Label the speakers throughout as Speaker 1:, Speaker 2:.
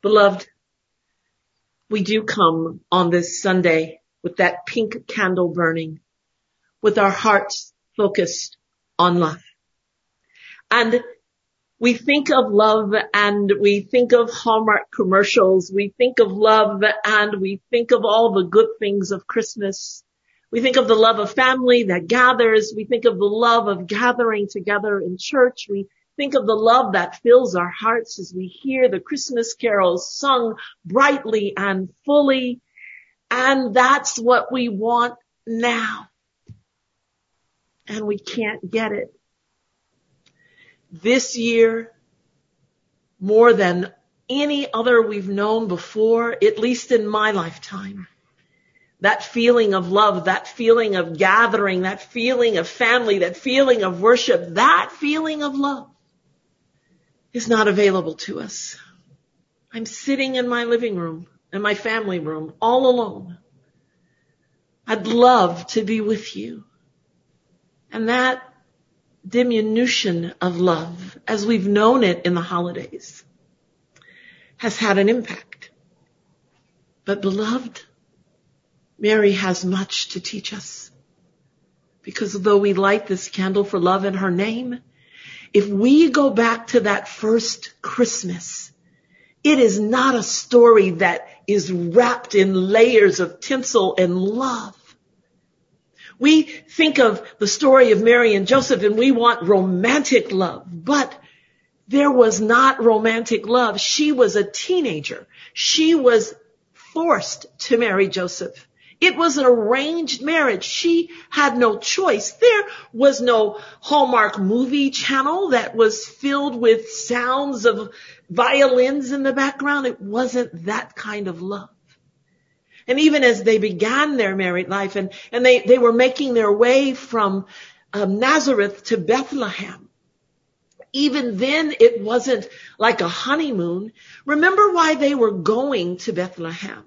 Speaker 1: Beloved, we do come on this Sunday with that pink candle burning, with our hearts focused on love. And we think of love and we think of Hallmark commercials. We think of love and we think of all the good things of Christmas. We think of the love of family that gathers. We think of the love of gathering together in church. We think of the love that fills our hearts as we hear the Christmas carols sung brightly and fully. And that's what we want now. And we can't get it. This year, more than any other we've known before, at least in my lifetime, that feeling of love, that feeling of gathering, that feeling of family, that feeling of worship, that feeling of love is not available to us. I'm sitting in my living room, in my family room, all alone. I'd love to be with you. And that diminution of love, as we've known it in the holidays, has had an impact. But beloved, Mary has much to teach us. Because though we light this candle for love in her name, if we go back to that first Christmas, it is not a story that is wrapped in layers of tinsel and love. We think of the story of Mary and Joseph and we want romantic love, but there was not romantic love. She was a teenager. She was forced to marry Joseph. It was an arranged marriage. She had no choice. There was no Hallmark movie channel that was filled with sounds of violins in the background. It wasn't that kind of love. And even as they began their married life and they were making their way from Nazareth to Bethlehem, even then it wasn't like a honeymoon. Remember why they were going to Bethlehem.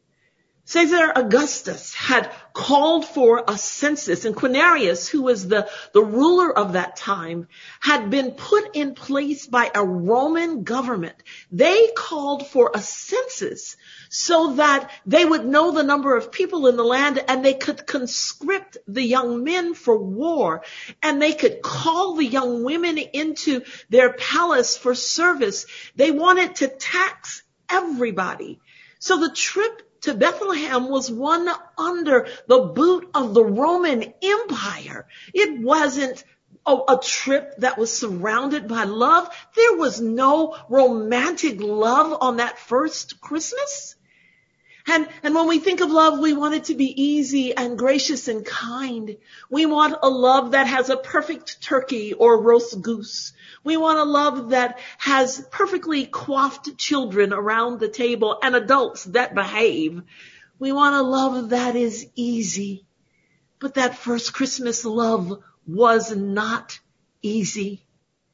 Speaker 1: Caesar Augustus had called for a census, and Quirinius, who was the ruler of that time, had been put in place by a Roman government. They called for a census so that they would know the number of people in the land and they could conscript the young men for war, and they could call the young women into their palace for service. They wanted to tax everybody. So the trip to Bethlehem was one under the boot of the Roman Empire. It wasn't a trip that was surrounded by love. There was no romantic love on that first Christmas. And when we think of love, we want it to be easy and gracious and kind. We want a love that has a perfect turkey or roast goose. We want a love that has perfectly coiffed children around the table and adults that behave. We want a love that is easy. But that first Christmas love was not easy.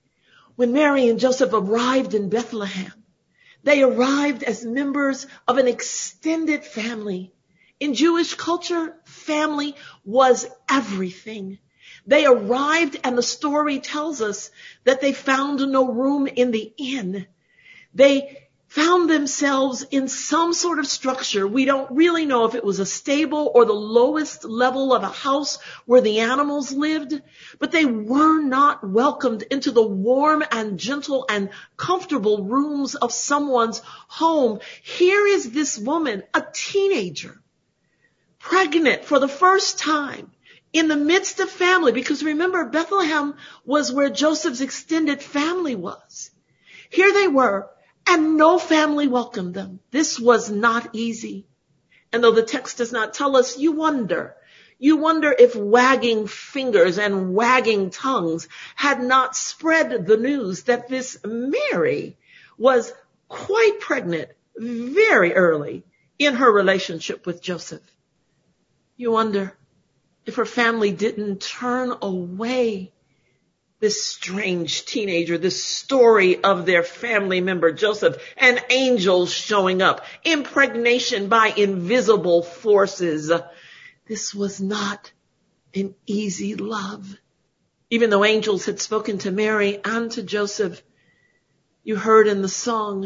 Speaker 1: When Mary and Joseph arrived in Bethlehem, they arrived as members of an extended family. In Jewish culture, family was everything. They arrived and the story tells us that they found no room in the inn. They found themselves in some sort of structure. We don't really know if it was a stable or the lowest level of a house where the animals lived, but they were not welcomed into the warm and gentle and comfortable rooms of someone's home. Here is this woman, a teenager, pregnant for the first time in the midst of family, because remember, Bethlehem was where Joseph's extended family was. Here they were, and no family welcomed them. This was not easy. And though the text does not tell us, you wonder if wagging fingers and wagging tongues had not spread the news that this Mary was quite pregnant very early in her relationship with Joseph. You wonder if her family didn't turn away this strange teenager, this story of their family member Joseph, and angels showing up, impregnation by invisible forces. This was not an easy love. Even though angels had spoken to Mary and to Joseph, you heard in the song,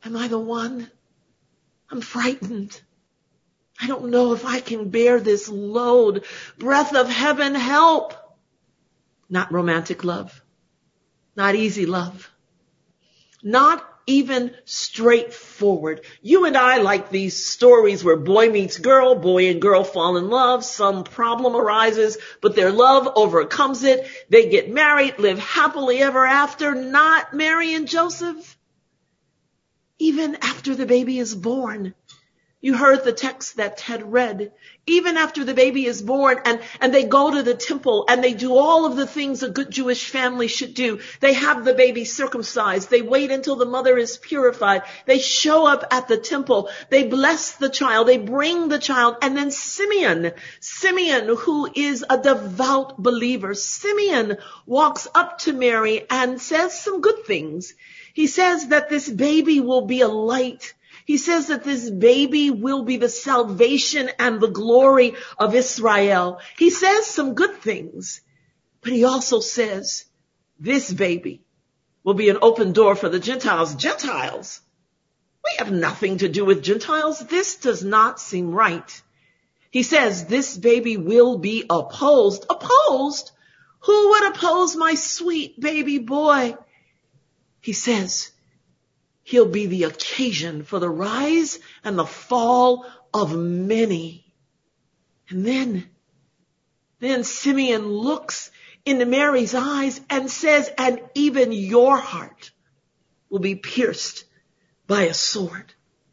Speaker 1: Am I the one? I'm frightened. I don't know if I can bear this load. Breath of heaven, help. Not romantic love. Not easy love. Not even straightforward. You and I like these stories where boy meets girl, boy and girl fall in love, some problem arises, but their love overcomes it. They get married, live happily ever after. Not Mary and Joseph. Even after the baby is born. You heard the text that Ted read. Even after the baby is born and they go to the temple and they do all of the things a good Jewish family should do. They have the baby circumcised. They wait until the mother is purified. They show up at the temple. They bless the child. They bring the child. And then Simeon, who is a devout believer, Simeon walks up to Mary and says some good things. He says that this baby will be a light. He says that this baby will be the salvation and the glory of Israel. He says some good things, but he also says this baby will be an open door for the Gentiles. Gentiles? We have nothing to do with Gentiles. This does not seem right. He says this baby will be opposed. Opposed? Who would oppose my sweet baby boy? He says, he'll be the occasion for the rise and the fall of many. And then Simeon looks into Mary's eyes and says, and even your heart will be pierced by a sword.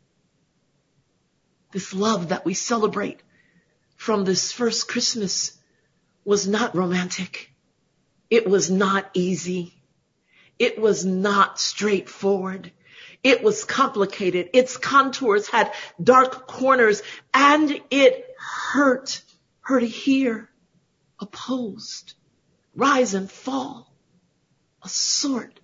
Speaker 1: This love that we celebrate from this first Christmas was not romantic. It was not easy. It was not straightforward. It was complicated. Its contours had dark corners, and it hurt her to hear. Opposed, rise and fall. A sword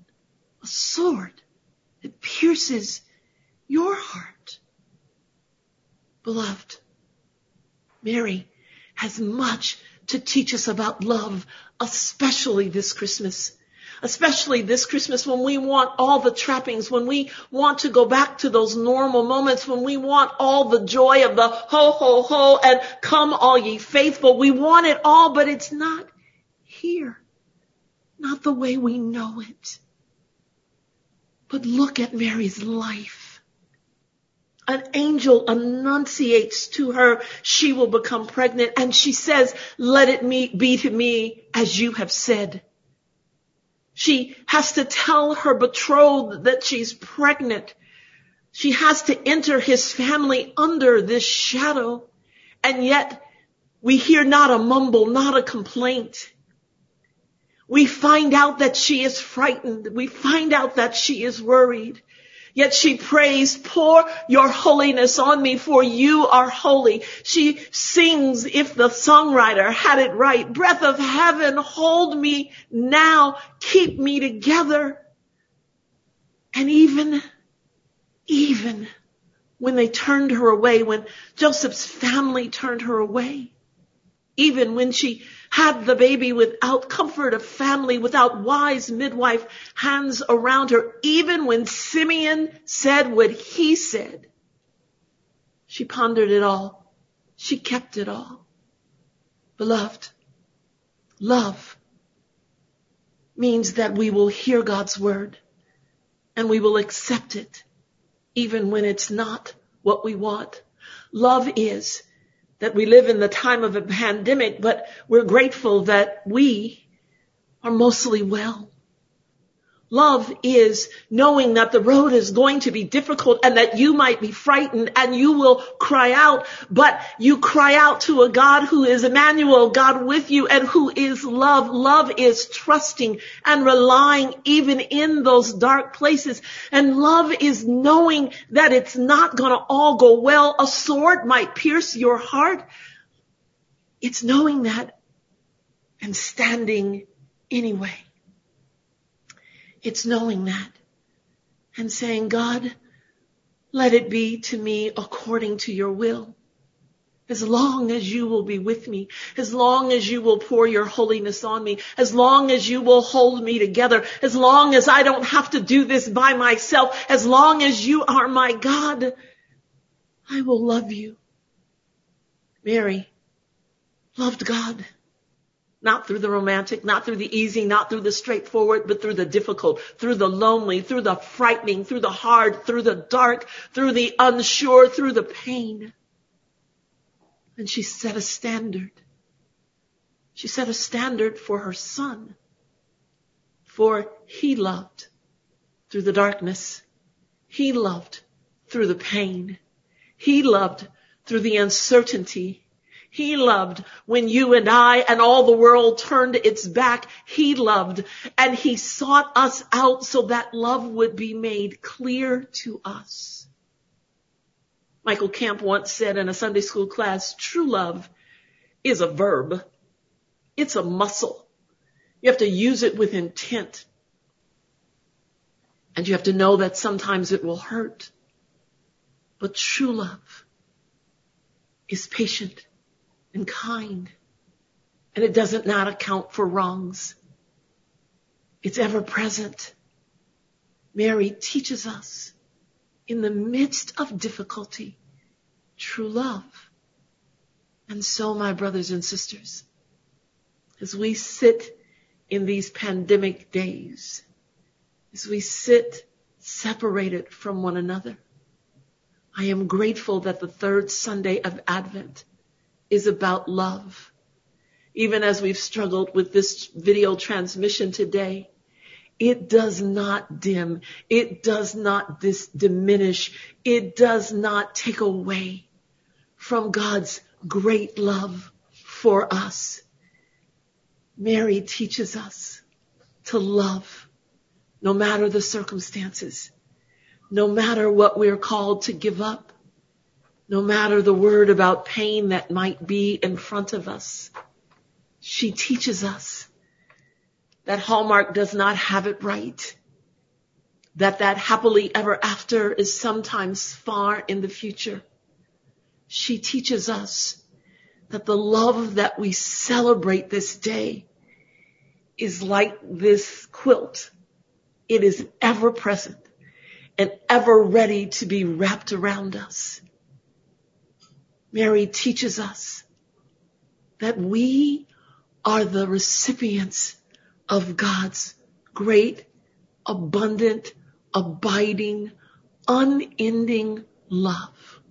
Speaker 1: that pierces your heart. Beloved, Mary has much to teach us about love, especially this Christmas. Especially this Christmas when we want all the trappings, when we want to go back to those normal moments, when we want all the joy of the ho, ho, ho, and come all ye faithful. We want it all, but it's not here. Not the way we know it. But look at Mary's life. An angel annunciates to her she will become pregnant, and she says, let it be to me as you have said. She has to tell her betrothed that she's pregnant. She has to enter his family under this shadow. And yet we hear not a mumble, not a complaint. We find out that she is frightened. We find out that she is worried. Yet she prays, pour your holiness on me, for you are holy. She sings, if the songwriter had it right, breath of heaven, hold me now, keep me together. And even when they turned her away, when Joseph's family turned her away, even when she had the baby without comfort of family, without wise midwife hands around her, even when Simeon said what he said, she pondered it all. She kept it all. Beloved, love means that we will hear God's word and we will accept it, even when it's not what we want. Love is that we live in the time of a pandemic, but we're grateful that we are mostly well. Love is knowing that the road is going to be difficult and that you might be frightened and you will cry out, but you cry out to a God who is Emmanuel, God with you, and who is love. Love is trusting and relying even in those dark places. And love is knowing that it's not going to all go well. A sword might pierce your heart. It's knowing that and standing anyway. It's knowing that and saying, God, let it be to me according to your will. As long as you will be with me, as long as you will pour your holiness on me, as long as you will hold me together, as long as I don't have to do this by myself, as long as you are my God, I will love you. Mary loved God. Not through the romantic, not through the easy, not through the straightforward, but through the difficult, through the lonely, through the frightening, through the hard, through the dark, through the unsure, through the pain. And she set a standard. She set a standard for her son. For he loved through the darkness. He loved through the pain. He loved through the uncertainty. He loved when you and I and all the world turned its back. He loved, and he sought us out so that love would be made clear to us. Michael Camp once said in a Sunday school class, true love is a verb. It's a muscle. You have to use it with intent. And you have to know that sometimes it will hurt. But true love is patient and kind. And it doesn't not account for wrongs. It's ever present. Mary teaches us in the midst of difficulty, true love. And so, my brothers and sisters, as we sit in these pandemic days, as we sit separated from one another, I am grateful that the third Sunday of Advent is about love. Even as we've struggled with this video transmission today, it does not dim. It does not diminish. It does not take away from God's great love for us. Mary teaches us to love no matter the circumstances, no matter what we're called to give up, no matter the word about pain that might be in front of us. She teaches us that Hallmark does not have it right, that happily ever after is sometimes far in the future. She teaches us that the love that we celebrate this day is like this quilt. It is ever present and ever ready to be wrapped around us. Mary teaches us that we are the recipients of God's great, abundant, abiding, unending love.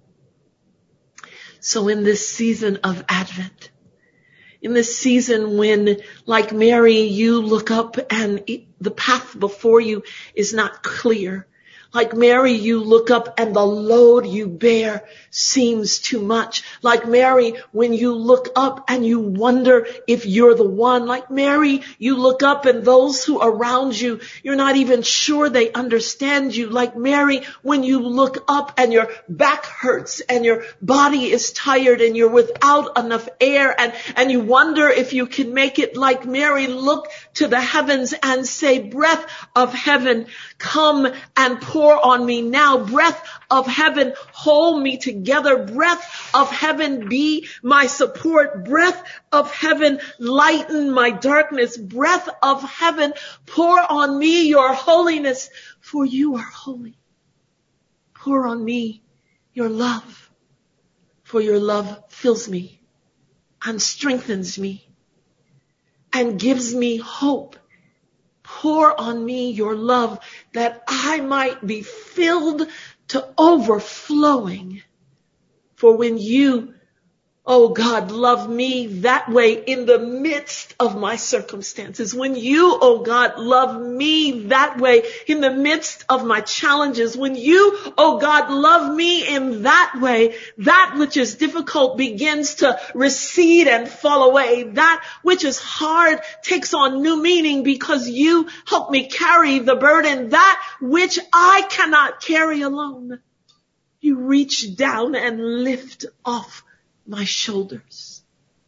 Speaker 1: So in this season of Advent, in this season when, like Mary, you look up and the path before you is not clear, like Mary, you look up and the load you bear seems too much. Like Mary, when you look up and you wonder if you're the one. Like Mary, you look up and those who are around you, you're not even sure they understand you. Like Mary, when you look up and your back hurts and your body is tired and you're without enough air and you wonder if you can make it. Like Mary, look to the heavens and say, breath of heaven, come and pour on me now. Breath of heaven, hold me together. Breath of heaven, be my support. Breath of heaven, lighten my darkness. Breath of heaven, pour on me your holiness, for you are holy. Pour on me your love, for your love fills me and strengthens me and gives me hope. Pour on me your love that I might be filled to overflowing. For when you, oh God, love me that way in the midst of my circumstances, when you, oh God, love me that way in the midst of my challenges, when you, oh God, love me in that way, that which is difficult begins to recede and fall away. That which is hard takes on new meaning because you help me carry the burden. That which I cannot carry alone, you reach down and lift off my shoulders.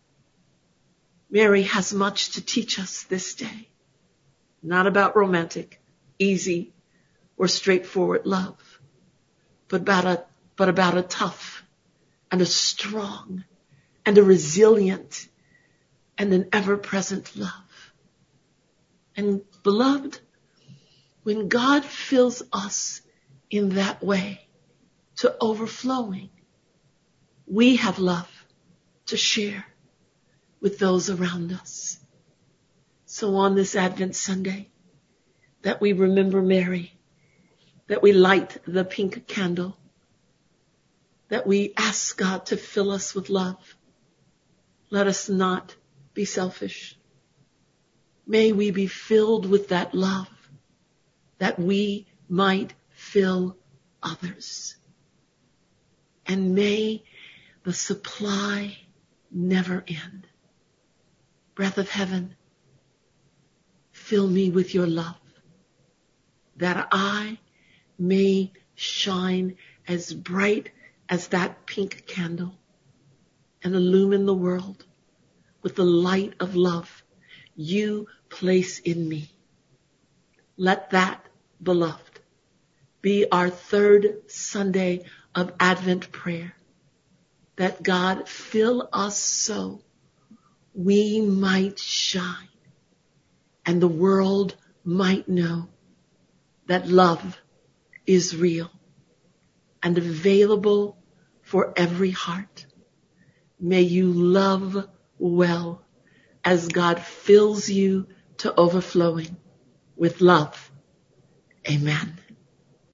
Speaker 1: Mary has much to teach us this day. Not about romantic, easy, or straightforward love, but about a tough and a strong and a resilient and an ever-present love. And beloved, when God fills us in that way to overflowing, we have love to share with those around us. So on this Advent Sunday, that we remember Mary, that we light the pink candle, that we ask God to fill us with love. Let us not be selfish. May we be filled with that love, that we might fill others. And may the supply never end. Breath of heaven, fill me with your love, that I may shine as bright as that pink candle and illumine the world with the light of love you place in me. Let that, beloved, be our third Sunday of Advent prayer, that God fill us so we might shine and the world might know that love is real and available for every heart. May you love well as God fills you to overflowing with love. Amen.